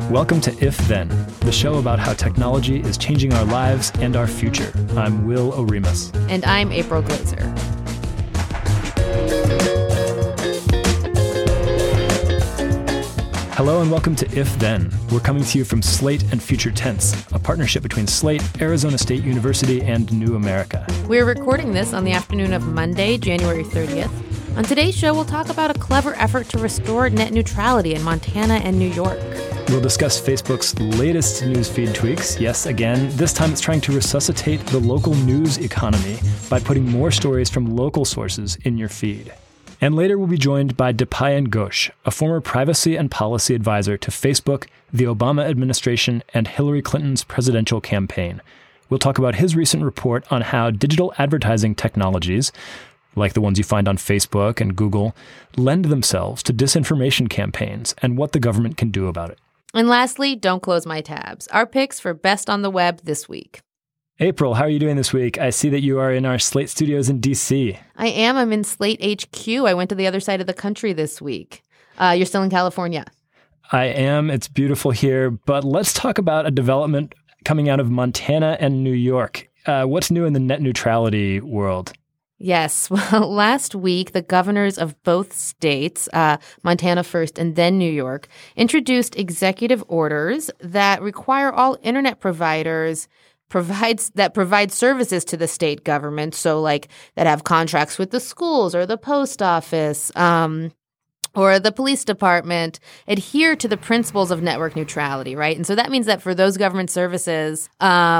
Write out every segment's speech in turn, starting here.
Welcome to If Then, the show about how technology is changing our lives and our future. I'm Will Oremus. And I'm April Glazer. Hello and welcome to If Then. We're coming to you from Slate and Future Tense, a partnership between Slate, Arizona State University, and New America. We're recording this on the afternoon of Monday, January 30th. On today's show, we'll talk about a clever effort to restore net neutrality in Montana and New York. We'll discuss Facebook's latest newsfeed tweaks. Yes, again, this time it's trying to resuscitate the local news economy by putting more stories from local sources in your feed. And later we'll be joined by Dipayan Ghosh, a former privacy and policy advisor to Facebook, the Obama administration, and Hillary Clinton's presidential campaign. We'll talk about his recent report on how digital advertising technologies, like the ones you find on Facebook and Google, lend themselves to disinformation campaigns and what the government can do about it. And lastly, don't close my tabs. Our picks for Best on the Web this week. April, how are you doing this week? I see that you are in our Slate studios in D.C. I am. I'm in Slate HQ. I went to the other side of the country this week. You're still in California. I am. It's beautiful here. But let's talk about a development coming out of Montana and New York. What's new in the net neutrality world? Yes. Well, last week, the governors of both states, Montana first and then New York, introduced executive orders that require all internet providers that provide services to the state government, so like that have contracts with the schools or the post office or the police department, adhere to the principles of network neutrality, right? And so that means that for those government services,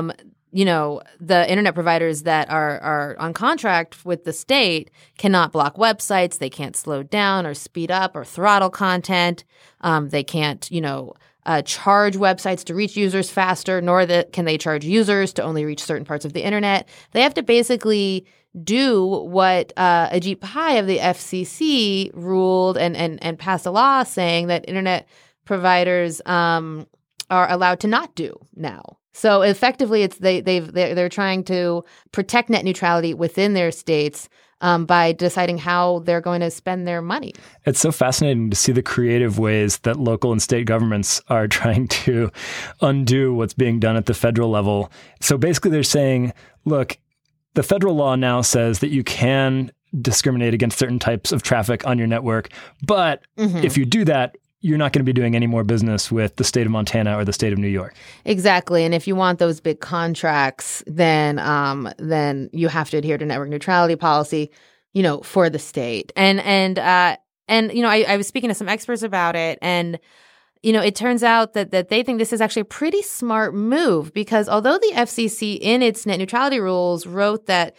the internet providers that are on contract with the state cannot block websites. They can't slow down or speed up or throttle content. They can't, charge websites to reach users faster, nor can they charge users to only reach certain parts of the internet. They have to basically do what Ajit Pai of the FCC ruled and passed a law saying that internet providers are allowed to not do now. So effectively, they're trying to protect net neutrality within their states by deciding how they're going to spend their money. It's so fascinating to see the creative ways that local and state governments are trying to undo what's being done at the federal level. So basically, they're saying, look, the federal law now says that you can discriminate against certain types of traffic on your network, but if you do that, you're not going to be doing any more business with the state of Montana or the state of New York. Exactly. And if you want those big contracts, then you have to adhere to network neutrality policy, for the state. And I was speaking to some experts about it, and it turns out that they think this is actually a pretty smart move, because although the FCC in its net neutrality rules wrote that,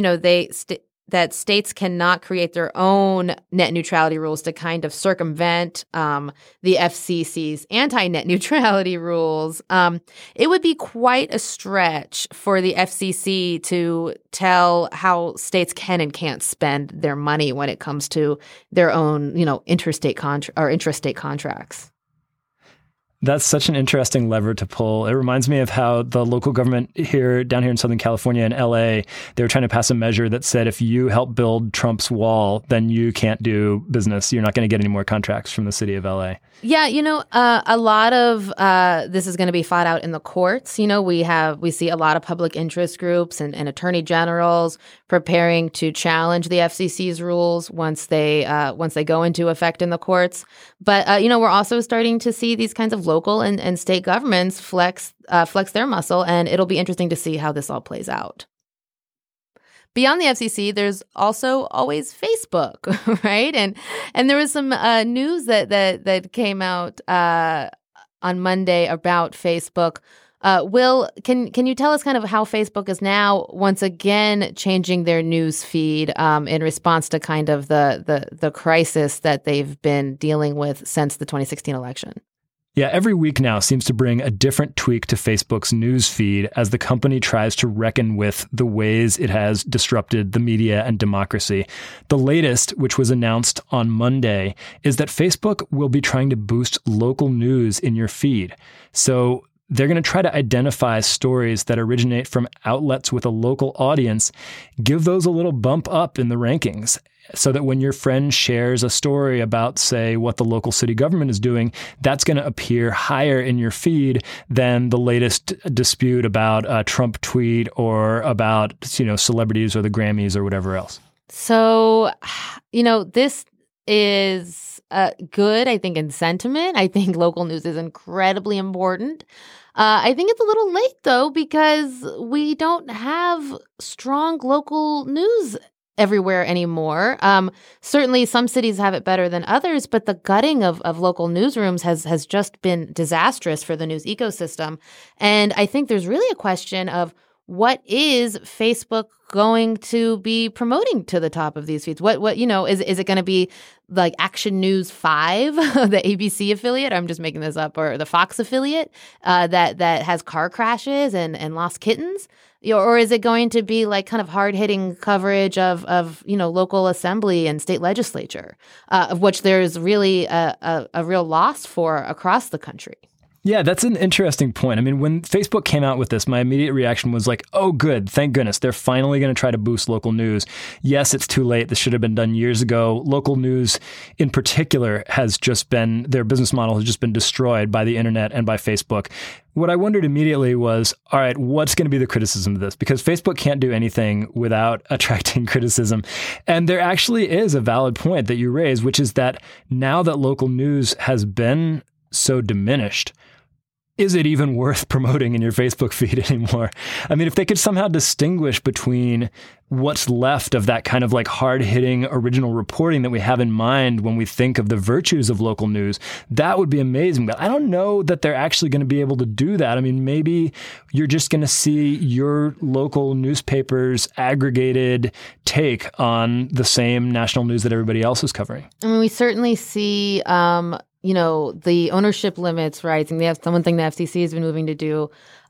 that states cannot create their own net neutrality rules to kind of circumvent the FCC's anti-net neutrality rules, it would be quite a stretch for the FCC to tell how states can and can't spend their money when it comes to their own, intrastate contracts. That's such an interesting lever to pull. It reminds me of how the local government down here in Southern California and LA, they were trying to pass a measure that said if you help build Trump's wall, then you can't do business. You're not going to get any more contracts from the city of LA. Yeah, a lot of this is going to be fought out in the courts. We see a lot of public interest groups and attorney generals preparing to challenge the FCC's rules once they go into effect in the courts. But we're also starting to see these kinds of local and state governments flex their muscle, and it'll be interesting to see how this all plays out. Beyond the FCC, there's also always Facebook, right? And there was some news that came out on Monday about Facebook. Will, can you tell us kind of how Facebook is now once again changing their news feed in response to kind of the crisis that they've been dealing with since the 2016 election? Yeah, every week now seems to bring a different tweak to Facebook's news feed as the company tries to reckon with the ways it has disrupted the media and democracy. The latest, which was announced on Monday, is that Facebook will be trying to boost local news in your feed. So they're going to try to identify stories that originate from outlets with a local audience, give those a little bump up in the rankings, so that when your friend shares a story about, say, what the local city government is doing, that's going to appear higher in your feed than the latest dispute about a Trump tweet or about, celebrities or the Grammys or whatever else. So, this is good, I think, in sentiment. I think local news is incredibly important. I think it's a little late, though, because we don't have strong local news everywhere anymore. Certainly some cities have it better than others, but the gutting of local newsrooms has just been disastrous for the news ecosystem. And I think there's really a question of what is Facebook going to be promoting to the top of these feeds? What is it going to be like Action News 5, the ABC affiliate? I'm just making this up, or the Fox affiliate that has car crashes and lost kittens? Or is it going to be like kind of hard-hitting coverage of local assembly and state legislature, of which there's really a real loss for across the country? Yeah, that's an interesting point. I mean, when Facebook came out with this, my immediate reaction was like, oh, good. Thank goodness. They're finally going to try to boost local news. Yes, it's too late. This should have been done years ago. Local news in particular their business model has just been destroyed by the internet and by Facebook. What I wondered immediately was, all right, what's going to be the criticism of this? Because Facebook can't do anything without attracting criticism. And there actually is a valid point that you raise, which is that now that local news has been so diminished, is it even worth promoting in your Facebook feed anymore? I mean, if they could somehow distinguish between what's left of that kind of like hard-hitting original reporting that we have in mind when we think of the virtues of local news, that would be amazing. But I don't know that they're actually going to be able to do that. I mean, maybe you're just going to see your local newspaper's aggregated take on the same national news that everybody else is covering. I mean, we certainly see the ownership limits rising. One thing the FCC has been moving to do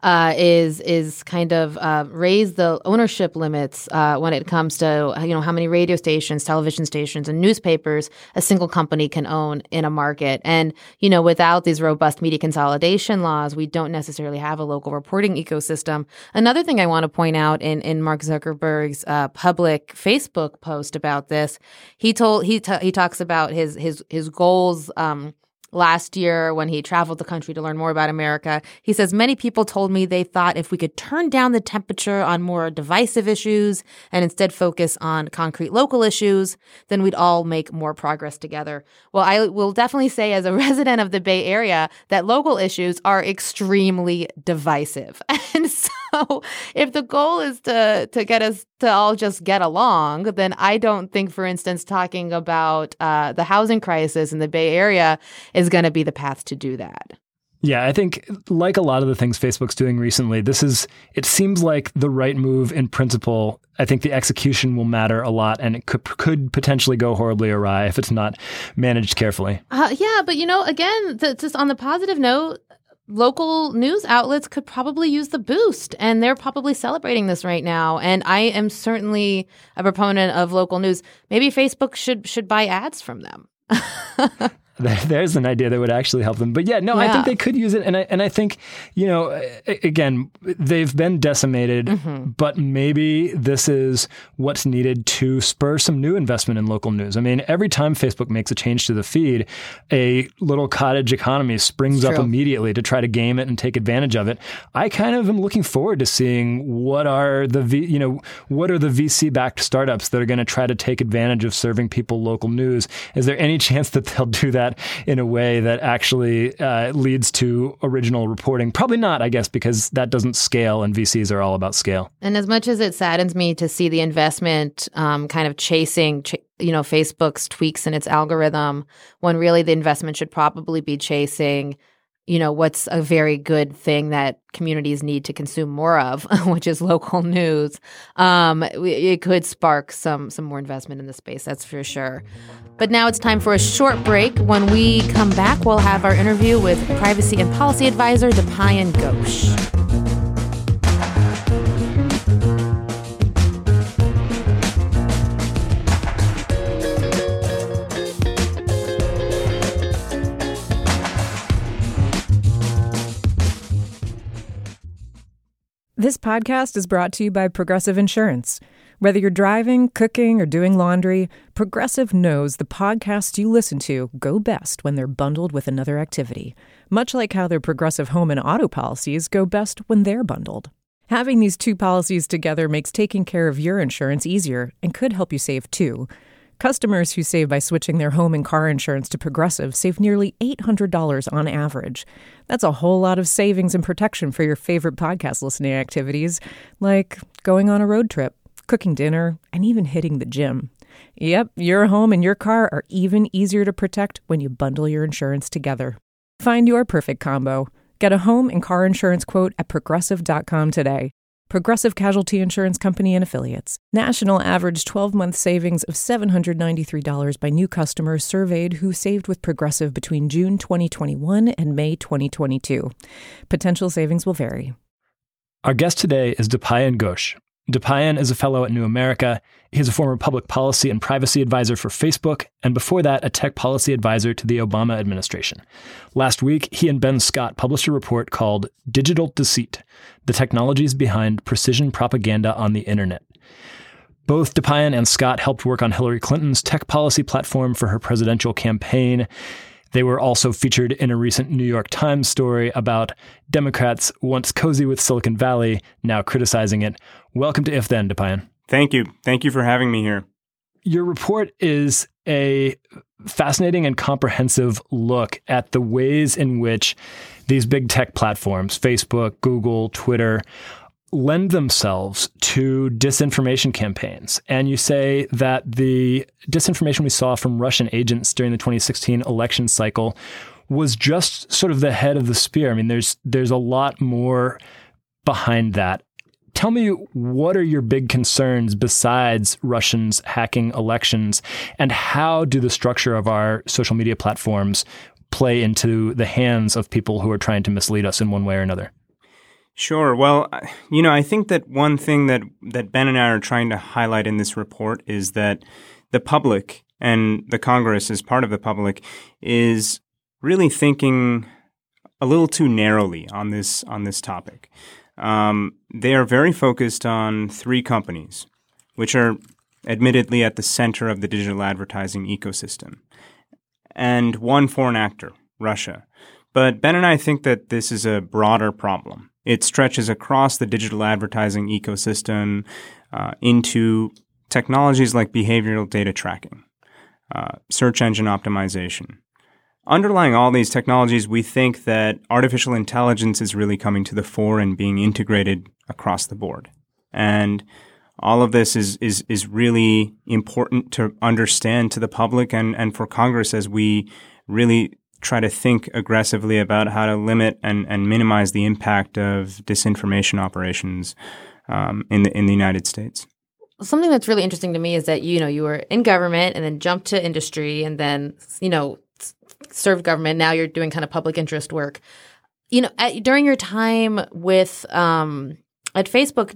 is kind of raise the ownership limits when it comes to how many radio stations, television stations, and newspapers a single company can own in a market. And without these robust media consolidation laws, we don't necessarily have a local reporting ecosystem. Another thing I want to point out in Mark Zuckerberg's public Facebook post about this, he talks about his goals. Last year, when he traveled the country to learn more about America, he says, many people told me they thought if we could turn down the temperature on more divisive issues and instead focus on concrete local issues, then we'd all make more progress together. Well, I will definitely say as a resident of the Bay Area that local issues are extremely divisive. And so if the goal is to get us to all just get along, then I don't think, for instance, talking about the housing crisis in the Bay Area is going to be the path to do that. Yeah, I think like a lot of the things Facebook's doing recently, it seems like the right move in principle. I think the execution will matter a lot, and it could potentially go horribly awry if it's not managed carefully. Yeah, but again, just on the positive note, local news outlets could probably use the boost, and they're probably celebrating this right now. And I am certainly a proponent of local news. Maybe Facebook should buy ads from them. There's an idea that would actually help them. But yeah, I think they could use it. And I think, again, they've been decimated, but maybe this is what's needed to spur some new investment in local news. I mean, every time Facebook makes a change to the feed, a little cottage economy springs up immediately to try to game it and take advantage of it. I kind of am looking forward to seeing what are the VC-backed startups that are going to try to take advantage of serving people local news. Is there any chance that they'll do that in a way that actually leads to original reporting? Probably not, I guess, because that doesn't scale, and VCs are all about scale. And as much as it saddens me to see the investment kind of chasing Facebook's tweaks in its algorithm, when really the investment should probably be chasing what's a very good thing that communities need to consume more of, which is local news. It could spark some more investment in the space, that's for sure. But now it's time for a short break. When we come back, we'll have our interview with privacy and policy advisor Dipayan Ghosh. This podcast is brought to you by Progressive Insurance. Whether you're driving, cooking, or doing laundry, Progressive knows the podcasts you listen to go best when they're bundled with another activity, much like how their Progressive home and auto policies go best when they're bundled. Having these two policies together makes taking care of your insurance easier and could help you save too. Customers who save by switching their home and car insurance to Progressive save nearly $800 on average. That's a whole lot of savings and protection for your favorite podcast listening activities, like going on a road trip, cooking dinner, and even hitting the gym. Yep, your home and your car are even easier to protect when you bundle your insurance together. Find your perfect combo. Get a home and car insurance quote at Progressive.com today. Progressive Casualty Insurance Company and Affiliates. National average 12-month savings of $793 by new customers surveyed who saved with Progressive between June 2021 and May 2022. Potential savings will vary. Our guest today is Dipayan Ghosh. Dipayan is a fellow at New America. He's a former public policy and privacy advisor for Facebook, and before that, a tech policy advisor to the Obama administration. Last week, he and Ben Scott published a report called Digital Deceit: The Technologies Behind Precision Propaganda on the Internet. Both Dipayan and Scott helped work on Hillary Clinton's tech policy platform for her presidential campaign. They were also featured in a recent New York Times story about Democrats once cozy with Silicon Valley, now criticizing it. Welcome to If Then, Dipayan. Thank you. Thank you for having me here. Your report is a fascinating and comprehensive look at the ways in which these big tech platforms, Facebook, Google, Twitter, lend themselves to disinformation campaigns. And you say that the disinformation we saw from Russian agents during the 2016 election cycle was just sort of the head of the spear. I mean, there's a lot more behind that. Tell me, what are your big concerns besides Russians hacking elections, and how do the structure of our social media platforms play into the hands of people who are trying to mislead us in one way or another? Sure. Well, I think that one thing that Ben and I are trying to highlight in this report is that the public, and the Congress as part of the public, is really thinking a little too narrowly on this topic. They are very focused on three companies, which are admittedly at the center of the digital advertising ecosystem, and one foreign actor, Russia. But Ben and I think that this is a broader problem. It stretches across the digital advertising ecosystem into technologies like behavioral data tracking, search engine optimization. Underlying all these technologies, we think that artificial intelligence is really coming to the fore and being integrated across the board. And all of this is really important to understand to the public and for Congress as we really try to think aggressively about how to limit and minimize the impact of disinformation operations in the United States. Something that's really interesting to me is that, you were in government and then jumped to industry and then, served government. Now you're doing kind of public interest work. During your time with at Facebook,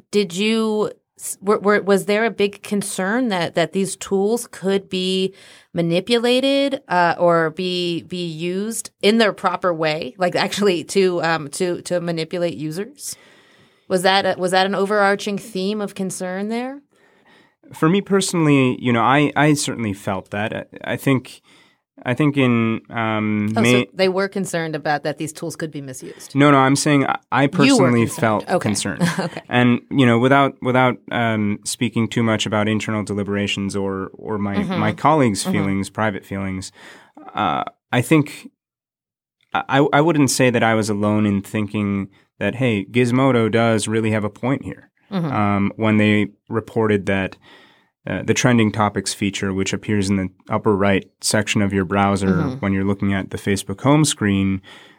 was there a big concern that these tools could be manipulated or be used in their proper way, like actually to manipulate users? Was that an overarching theme of concern there? For me personally, I certainly felt that. I think in so they were concerned about that these tools could be misused. No, I'm saying I personally felt concerned. Okay. And without speaking too much about internal deliberations or my colleagues' feelings, private feelings, I think I wouldn't say that I was alone in thinking that, hey, Gizmodo does really have a point here. When they reported that the trending topics feature, which appears in the upper right section of your browser when you're looking at the Facebook home screen,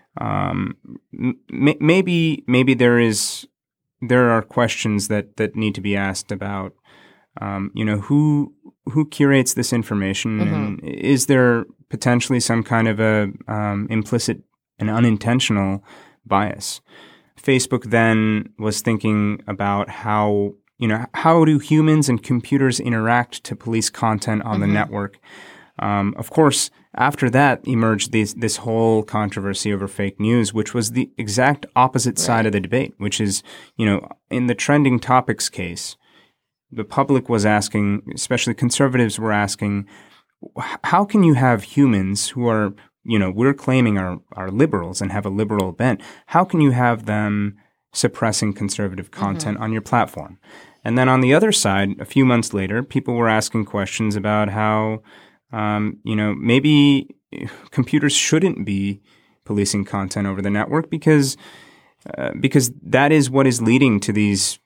maybe there are questions that need to be asked about, who curates this information, and is there potentially some kind of a implicit and unintentional bias? Facebook then was thinking about how do humans and computers interact to police content on the network? Of course, after that emerged this whole controversy over fake news, which was the exact opposite side of the debate, which is, in the trending topics case, the public was asking, especially conservatives were asking, how can you have humans who are, we're claiming are liberals and have a liberal bent, how can you have them suppressing conservative content on your platform? And then on the other side, a few months later, people were asking questions about how, maybe computers shouldn't be policing content over the network because that is what is leading to these,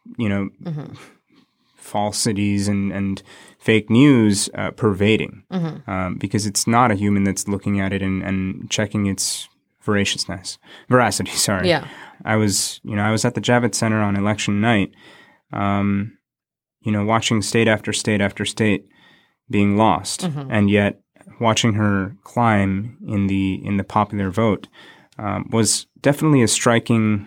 falsities and fake news pervading, because it's not a human that's looking at it and checking its veracity. Sorry. Yeah. I was at the Javits Center on election night, watching state after state after state being lost, and yet watching her climb in the popular vote was definitely a striking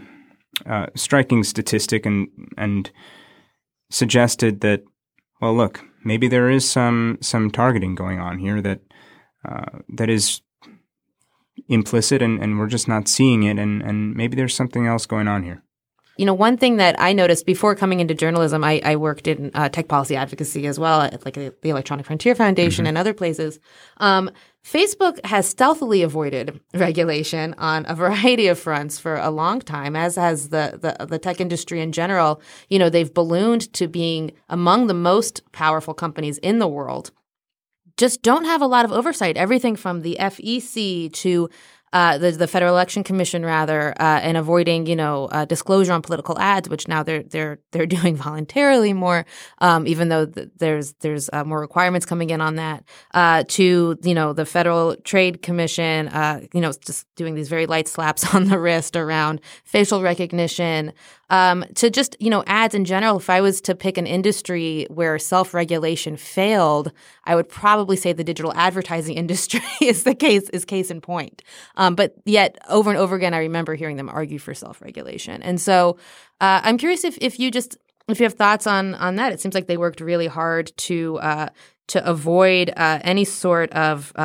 statistic, and suggested that, well, look, maybe there is some targeting going on here that is implicit, and we're just not seeing it, and maybe there's something else going on here. One thing that I noticed before coming into journalism, I worked in tech policy advocacy as well at the Electronic Frontier Foundation and other places. Facebook has stealthily avoided regulation on a variety of fronts for a long time, as has the tech industry in general. They've ballooned to being among the most powerful companies in the world. Just don't have a lot of oversight. Everything from the FEC to the Federal Election Commission, and avoiding, disclosure on political ads, which now they're doing voluntarily more, even though there's more requirements coming in on that. To the Federal Trade Commission, just doing these very light slaps on the wrist around facial recognition. To just, ads in general. If I was to pick an industry where self-regulation failed, I would probably say the digital advertising industry is case in point. But yet over and over again, I remember hearing them argue for self-regulation. And so I'm curious if you have thoughts on that. It seems like they worked really hard to avoid any sort of,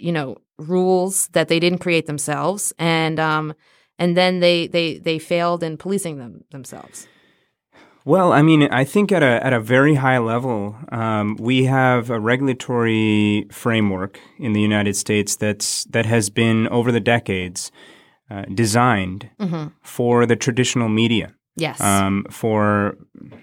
rules that they didn't create themselves. And then they failed in policing themselves. Well, I mean, I think at a very high level, we have a regulatory framework in the United States that has been over the decades designed for the traditional media. Yes. For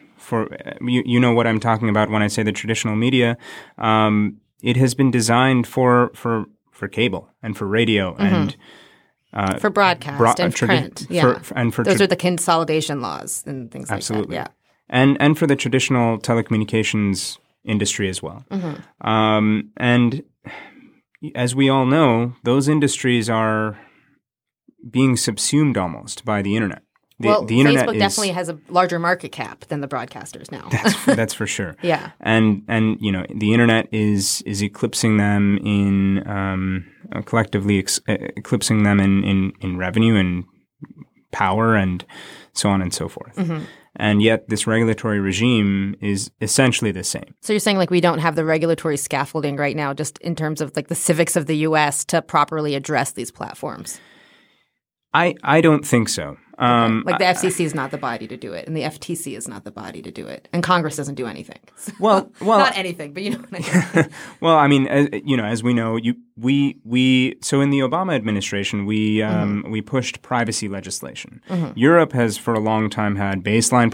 what I'm talking about when I say the traditional media. It has been designed for cable and for radio and. For broadcast and print, those are the consolidation laws and things absolutely. Like that. Yeah, and for the traditional telecommunications industry as well. And as we all know, those industries are being subsumed almost by the internet. The internet Facebook definitely has a larger market cap than the broadcasters now. That's for sure. Yeah, and the internet is eclipsing them in collectively eclipsing them in revenue and power and so on and so forth. And yet this regulatory regime is essentially the same. So you're saying we don't have the regulatory scaffolding right now, just in terms of the civics of the U.S. to properly address these platforms? I don't think so. The FCC is not the body to do it, and the FTC is not the body to do it, and Congress doesn't do anything. Well, not anything, but what I mean. Well, I mean, as we know, so in the Obama administration, we pushed privacy legislation. Europe has for a long time had baseline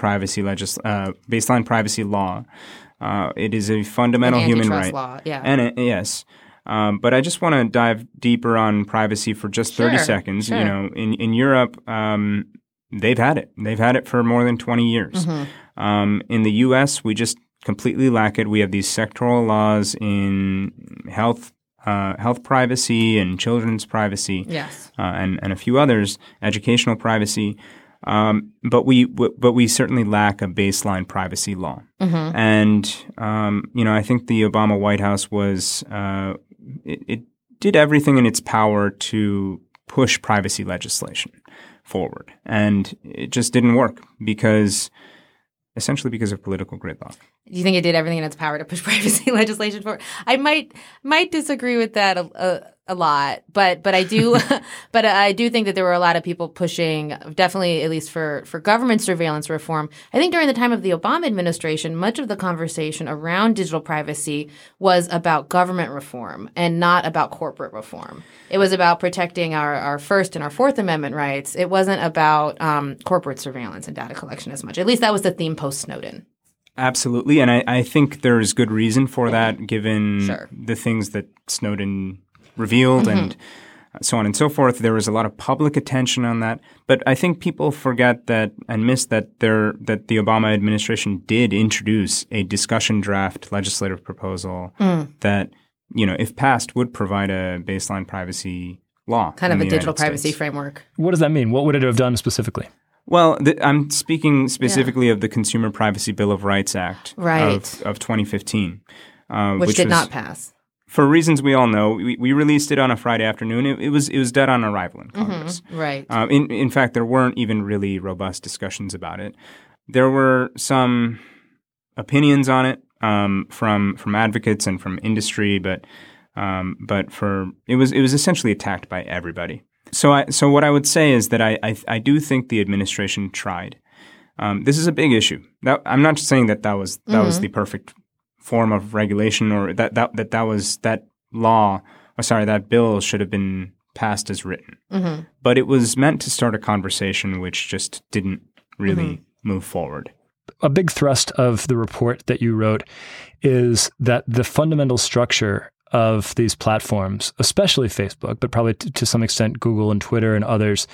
privacy law. It is a fundamental human right. Law, yeah. And yes. But I just want to dive deeper on privacy for just 30 seconds. Sure. In Europe, they've had it. They've had it for more than 20 years. In the U.S., we just completely lack it. We have these sectoral laws in health privacy and children's privacy, yes, and a few others, educational privacy. But we certainly lack a baseline privacy law. And I think the Obama White House was it did everything in its power to push privacy legislation forward, and it just didn't work essentially because of political gridlock. Do you think it did everything in its power to push privacy legislation forward? I might disagree with that a lot, but I do but I do think that there were a lot of people pushing, definitely at least for government surveillance reform. I think during the time of the Obama administration, much of the conversation around digital privacy was about government reform and not about corporate reform. It was about protecting our First and our Fourth Amendment rights. It wasn't about corporate surveillance and data collection as much. At least that was the theme post-Snowden. Absolutely. And I think there's good reason for that, given Sure. the things that Snowden revealed and so on and so forth. There was a lot of public attention on that. But I think people forget that and miss that that the Obama administration did introduce a discussion draft legislative proposal that, if passed, would provide a baseline privacy law. Kind of a digital privacy States. framework. What does that mean? What would it have done specifically? Well, I'm speaking specifically of the Consumer Privacy Bill of Rights Act of 2015. Which did not pass. For reasons we all know. We released it on a Friday afternoon. It was dead on arrival in Congress. Right. In fact, there weren't even really robust discussions about it. There were some opinions on it from advocates and from industry, but it was essentially attacked by everybody. So what I would say is that I do think the administration tried. This is a big issue. I'm not saying that was the perfect form of regulation, or that bill should have been passed as written. But it was meant to start a conversation which just didn't really move forward. A big thrust of the report that you wrote is that the fundamental structure of these platforms, especially Facebook, but probably to some extent Google and Twitter and others,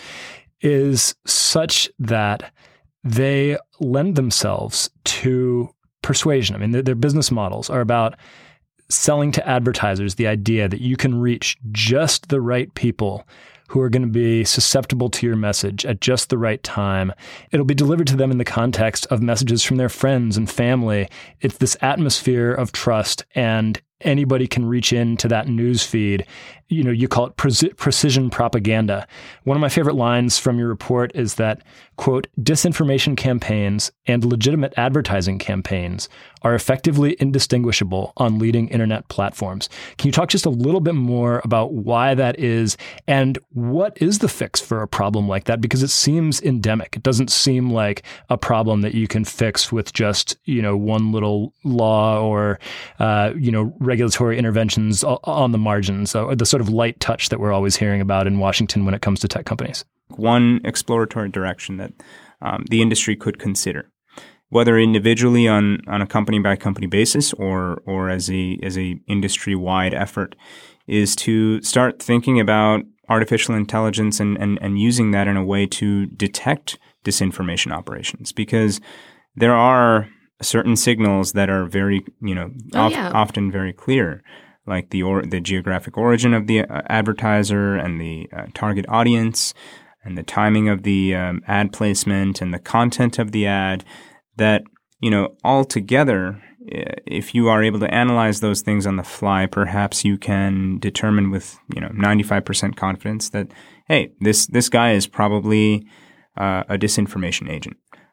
is such that they lend themselves to persuasion. I mean, their business models are about selling to advertisers the idea that you can reach just the right people who are going to be susceptible to your message at just the right time. It'll be delivered to them in the context of messages from their friends and family. It's this atmosphere of trust, and anybody can reach into that news feed. You call it precision propaganda. One of my favorite lines from your report is that, quote, disinformation campaigns and legitimate advertising campaigns are effectively indistinguishable on leading internet platforms. Can you talk just a little bit more about why that is, and what is the fix for a problem like that? Because it seems endemic. It doesn't seem like a problem that you can fix with just, one little law or, regulatory interventions on the margins, the sort of light touch that we're always hearing about in Washington when it comes to tech companies. One exploratory direction that the industry could consider, whether individually on a company-by-company basis or as a industry-wide effort, is to start thinking about artificial intelligence and using that in a way to detect disinformation operations, because there are certain signals that are very, often very clear, like the geographic origin of the advertiser and the target audience and the timing of the ad placement and the content of the ad, that, all together, if you are able to analyze those things on the fly, perhaps you can determine with, 95% confidence that, hey, this guy is probably a disinformation agent.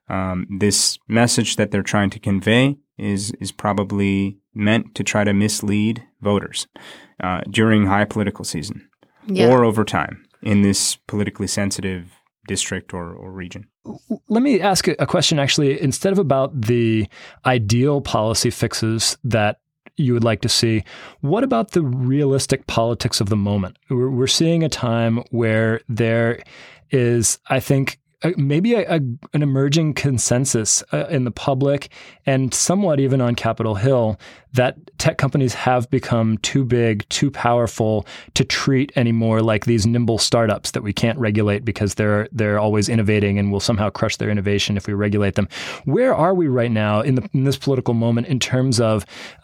This message that they're trying to convey is probably meant to try to mislead voters during high political season or over time in this politically sensitive district or region. Let me ask a question, actually, instead of about the ideal policy fixes that you would like to see. What about the realistic politics of the moment? We're seeing a time where there is, I think, maybe an emerging consensus in the public and somewhat even on Capitol Hill that tech companies have become too big, too powerful to treat anymore like these nimble startups that we can't regulate because they're always innovating and will somehow crush their innovation if we regulate them. Where are we right now in this political moment in terms of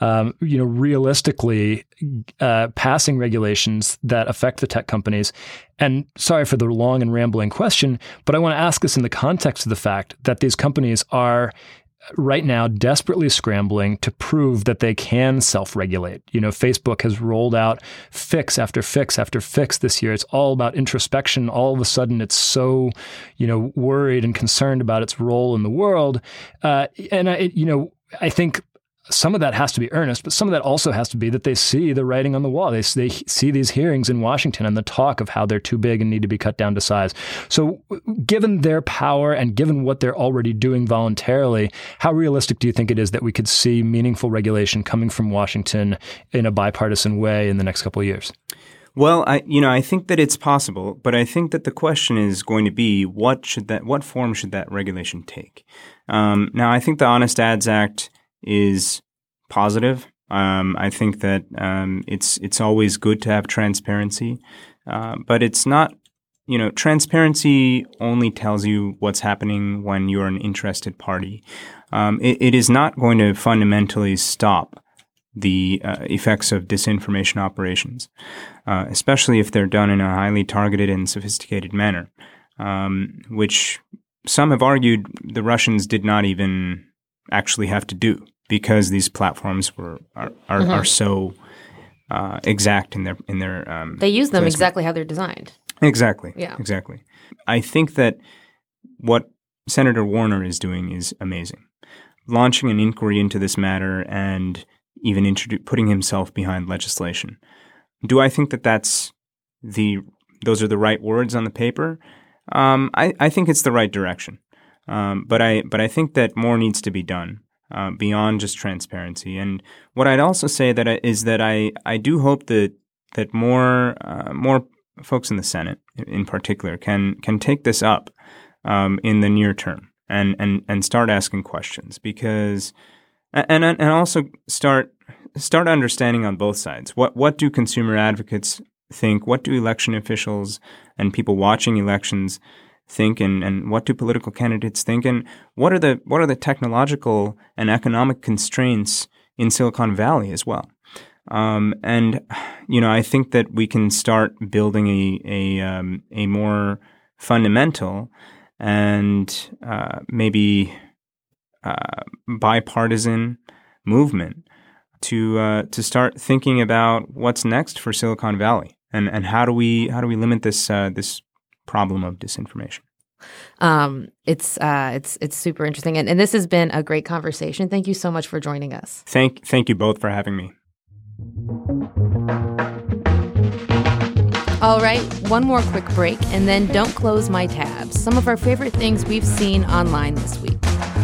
realistically passing regulations that affect the tech companies? And sorry for the long and rambling question, but I want to ask this in the context of the fact that these companies are right now desperately scrambling to prove that they can self-regulate. Facebook has rolled out fix after fix after fix this year. It's all about introspection. All of a sudden, it's so, worried and concerned about its role in the world. I think some of that has to be earnest, but some of that also has to be that they see the writing on the wall. They see these hearings in Washington and the talk of how they're too big and need to be cut down to size. So given their power and given what they're already doing voluntarily, how realistic do you think it is that we could see meaningful regulation coming from Washington in a bipartisan way in the next couple of years? Well, I think that it's possible, but I think that the question is going to be what form should that regulation take? Now, I think the Honest Ads Act is positive. I think that it's always good to have transparency, but it's not. Transparency only tells you what's happening when you're an interested party. It is not going to fundamentally stop the effects of disinformation operations, especially if they're done in a highly targeted and sophisticated manner, which some have argued the Russians did not even actually have to do because these platforms are so exact in their they use them placement. exactly how they're designed. Exactly. Yeah. Exactly. I think that what Senator Warner is doing is amazing. Launching an inquiry into this matter and even putting himself behind legislation. Do I think that those are the right words on the paper? I think it's the right direction. But I think that more needs to be done beyond just transparency. And what I'd also say is that I do hope that more folks in the Senate, in particular, can take this up in the near term and start asking questions because and also start understanding on both sides. What do consumer advocates think? What do election officials and people watching elections think? And what do political candidates think? And what are the technological and economic constraints in Silicon Valley as well? I think that we can start building a more fundamental and maybe bipartisan movement to start thinking about what's next for Silicon Valley and how do we limit this problem of disinformation. It's super interesting, and this has been a great conversation. Thank you so much for joining us. Thank you both for having me. All right, one more quick break, and then don't close my tabs. Some of our favorite things we've seen online this week.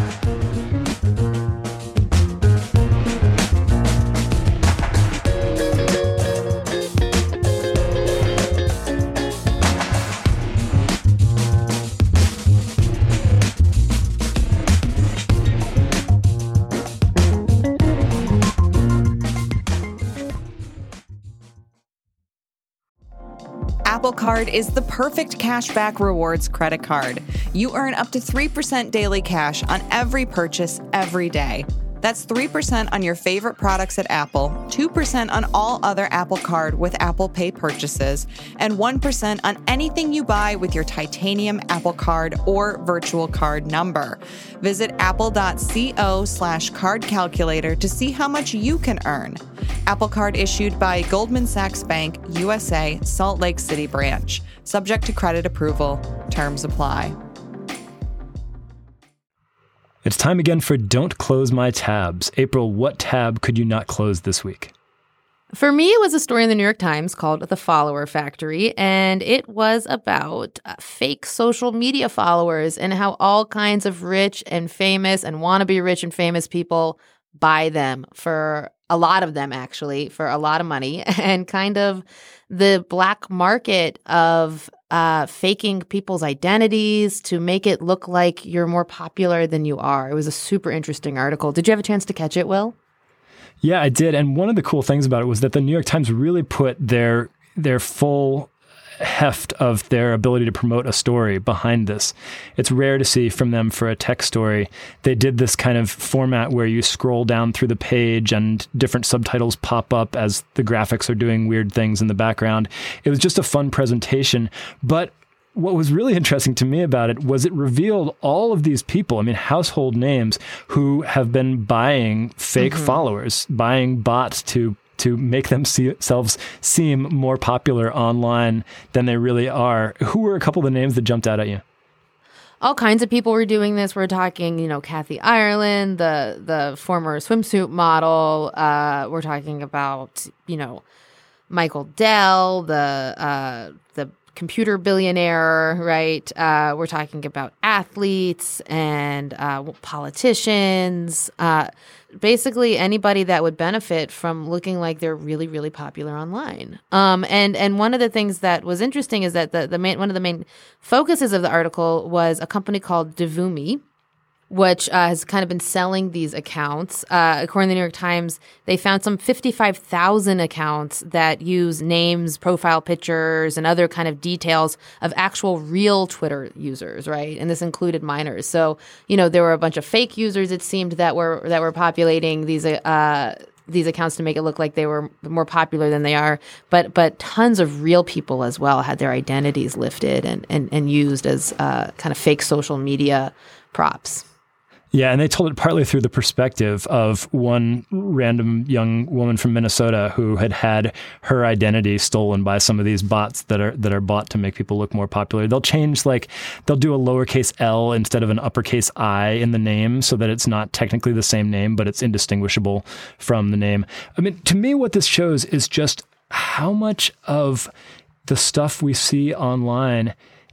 Apple Card is the perfect cashback rewards credit card. You earn up to 3% daily cash on every purchase every day. That's 3% on your favorite products at Apple, 2% on all other Apple Card with Apple Pay purchases, and 1% on anything you buy with your titanium Apple Card or virtual card number. Visit apple.co/card calculator to see how much you can earn. Apple Card issued by Goldman Sachs Bank, USA, Salt Lake City branch. Subject to credit approval. Terms apply. It's time again for Don't Close My Tabs. April, what tab could you not close this week? For me, it was a story in the New York Times called The Follower Factory, and it was about fake social media followers and how all kinds of rich and famous and wannabe rich and famous people buy them for a lot of them, actually, for a lot of money, and kind of the black market of faking people's identities to make it look like you're more popular than you are. It was a super interesting article. Did you have a chance to catch it, Will? Yeah, I did. And one of the cool things about it was that the New York Times really put their full heft of their ability to promote a story behind this. It's rare to see from them for a tech story. They did this kind of format where you scroll down through the page and different subtitles pop up as the graphics are doing weird things in the background. It was just a fun presentation. But what was really interesting to me about it was it revealed all of these people, I mean, household names, who have been buying fake followers, buying bots to make themselves seem more popular online than they really are. Who were a couple of the names that jumped out at you? all kinds of people were doing this. We're talking, Kathy Ireland, the former swimsuit model. We're talking about, Michael Dell, the computer billionaire, right? We're talking about athletes and politicians. Basically, anybody that would benefit from looking like they're really, really popular online. And one of the things that was interesting is that one of the main focuses of the article was a company called Devumi, which has kind of been selling these accounts. According to the New York Times, they found some 55,000 accounts that use names, profile pictures, and other kind of details of actual real Twitter users, right? And this included minors. So, there were a bunch of fake users, it seemed, that were populating these accounts to make it look like they were more popular than they are. But tons of real people as well had their identities lifted and used as kind of fake social media props. Yeah, and they told it partly through the perspective of one random young woman from Minnesota who had her identity stolen by some of these bots that are bought to make people look more popular. They'll change, they'll do a lowercase L instead of an uppercase I in the name so that it's not technically the same name, but it's indistinguishable from the name. I mean, to me, what this shows is just how much of the stuff we see online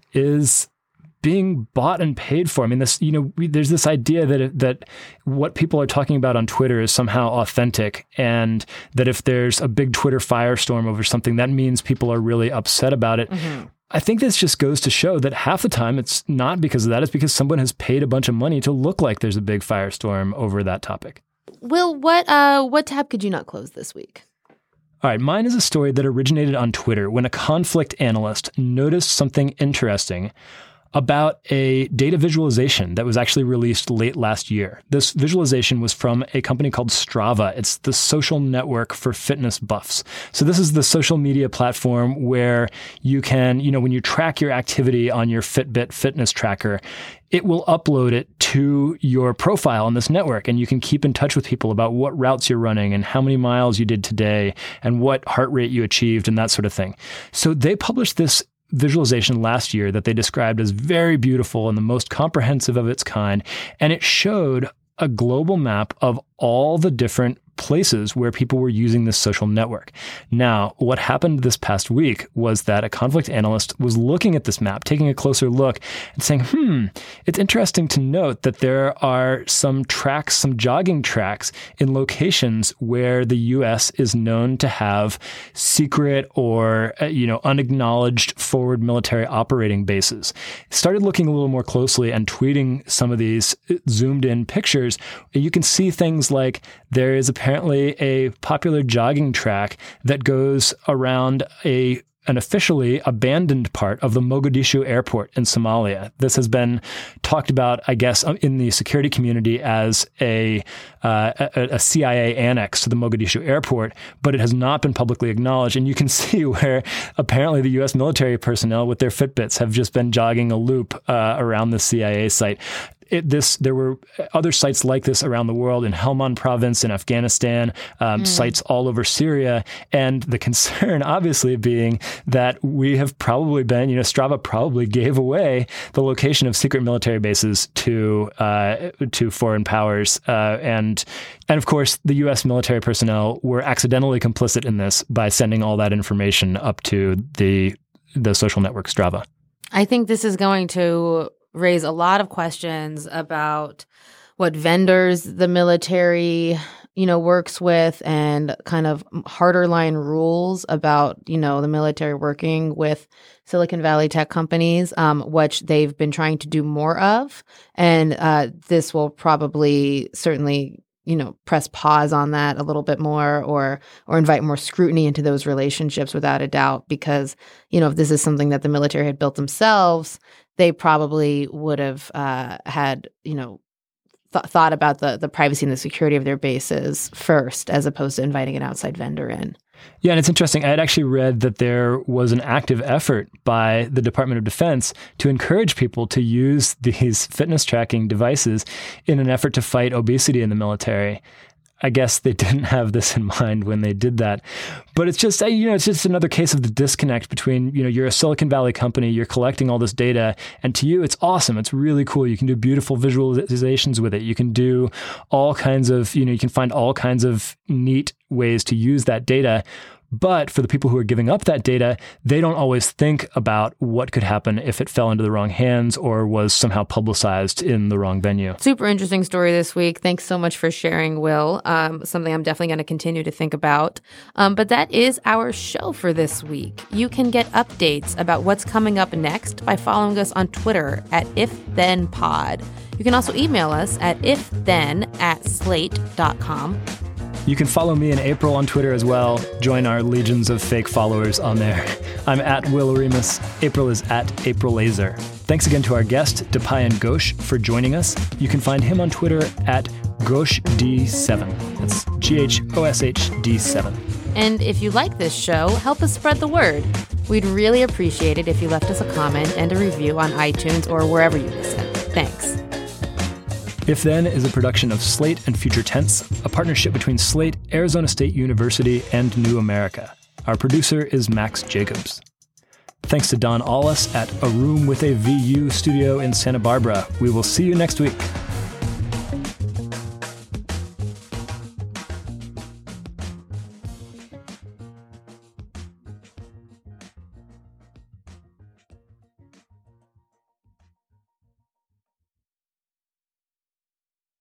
is being bought and paid for. I mean, there's this idea that what people are talking about on Twitter is somehow authentic, and that if there's a big Twitter firestorm over something, that means people are really upset about it. Mm-hmm. I think this just goes to show that half the time it's not because of that. It's because someone has paid a bunch of money to look like there's a big firestorm over that topic. Will, what tab could you not close this week? All right, mine is a story that originated on Twitter when a conflict analyst noticed something interesting about a data visualization that was actually released late last year. This visualization was from a company called Strava. It's the social network for fitness buffs. So this is the social media platform where you can, when you track your activity on your Fitbit fitness tracker, it will upload it to your profile on this network, and you can keep in touch with people about what routes you're running and how many miles you did today and what heart rate you achieved and that sort of thing. So they published this visualization last year that they described as very beautiful and the most comprehensive of its kind. And it showed a global map of all the different places where people were using this social network. Now, what happened this past week was that a conflict analyst was looking at this map, taking a closer look and saying, it's interesting to note that there are some jogging tracks in locations where the U.S. is known to have secret or, unacknowledged forward military operating bases. Started looking a little more closely and tweeting some of these zoomed in pictures. You can see things like there is apparently a popular jogging track that goes around an officially abandoned part of the Mogadishu airport in Somalia. This has been talked about, I guess, in the security community as a CIA annex to the Mogadishu airport, but it has not been publicly acknowledged. And you can see where apparently the U.S. military personnel with their Fitbits have just been jogging a loop around the CIA site. There were other sites like this around the world in Helmand province in Afghanistan, sites all over Syria. And the concern obviously being that we have probably been, Strava probably gave away the location of secret military bases to foreign powers. And of course, the U.S. military personnel were accidentally complicit in this by sending all that information up to the social network Strava. I think this is going to raise a lot of questions about what vendors the military, works with, and kind of harder line rules about, the military working with Silicon Valley tech companies, which they've been trying to do more of. And this will probably certainly, press pause on that a little bit more or invite more scrutiny into those relationships without a doubt, because, if this is something that the military had built themselves, they probably would have had, thought about the privacy and the security of their bases first, as opposed to inviting an outside vendor in. Yeah, and it's interesting. I had actually read that there was an active effort by the Department of Defense to encourage people to use these fitness tracking devices in an effort to fight obesity in the military. I guess they didn't have this in mind when they did that. But it's just, it's just another case of the disconnect between, you're a Silicon Valley company, you're collecting all this data, and to you, it's awesome. It's really cool. You can do beautiful visualizations with it. You can do all kinds of, you can find all kinds of neat ways to use that data. But for the people who are giving up that data, they don't always think about what could happen if it fell into the wrong hands or was somehow publicized in the wrong venue. Super interesting story this week. Thanks so much for sharing, Will. Something I'm definitely going to continue to think about. But that is our show for this week. You can get updates about what's coming up next by following us on Twitter at IfThenPod. You can also email us at ifthen@slate.com. You can follow me and April on Twitter as well. Join our legions of fake followers on there. I'm at Will Remus. April is at April Laser. Thanks again to our guest, Dipayan Ghosh, for joining us. You can find him on Twitter at GhoshD7. That's GHOSHD7. And if you like this show, help us spread the word. We'd really appreciate it if you left us a comment and a review on iTunes or wherever you listen. Thanks. If Then is a production of Slate and Future Tense, a partnership between Slate, Arizona State University, and New America. Our producer is Max Jacobs. Thanks to Don Allis at A Room with a VU studio in Santa Barbara. We will see you next week.